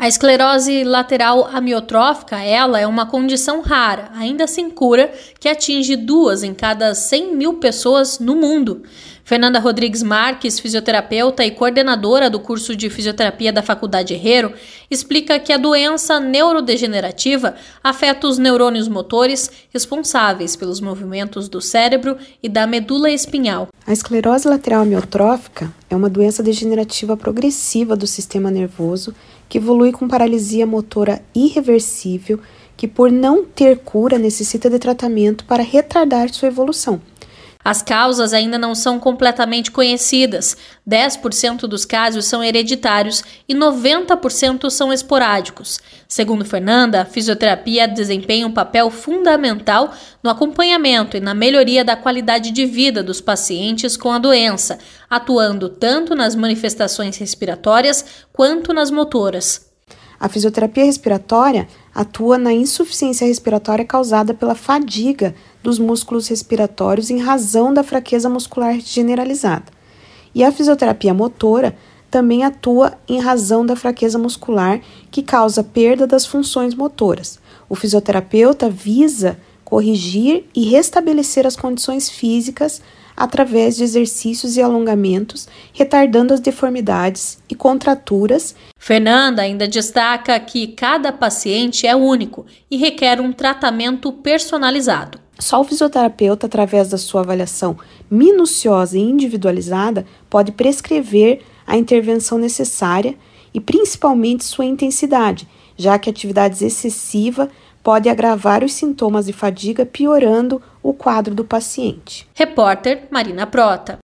A esclerose lateral amiotrófica, ela é uma condição rara, ainda sem cura, que atinge 2 em cada 100 mil pessoas no mundo. Fernanda Rodrigues Marques, fisioterapeuta e coordenadora do curso de fisioterapia da Faculdade Herrero, explica que a doença neurodegenerativa afeta os neurônios motores responsáveis pelos movimentos do cérebro e da medula espinhal. A esclerose lateral amiotrófica é uma doença degenerativa progressiva do sistema nervoso que evolui com paralisia motora irreversível, que por não ter cura necessita de tratamento para retardar sua evolução. As causas ainda não são completamente conhecidas. 10% dos casos são hereditários e 90% são esporádicos. Segundo Fernanda, a fisioterapia desempenha um papel fundamental no acompanhamento e na melhoria da qualidade de vida dos pacientes com a doença, atuando tanto nas manifestações respiratórias quanto nas motoras. A fisioterapia respiratória atua na insuficiência respiratória causada pela fadiga dos músculos respiratórios em razão da fraqueza muscular generalizada. E a fisioterapia motora também atua em razão da fraqueza muscular que causa perda das funções motoras. O fisioterapeuta visa corrigir e restabelecer as condições físicas através de exercícios e alongamentos, retardando as deformidades e contraturas. Fernanda ainda destaca que cada paciente é único e requer um tratamento personalizado. Só o fisioterapeuta, através da sua avaliação minuciosa e individualizada, pode prescrever a intervenção necessária e principalmente sua intensidade, já que a atividade excessiva pode agravar os sintomas de fadiga, piorando o quadro do paciente. Repórter Marina Prota.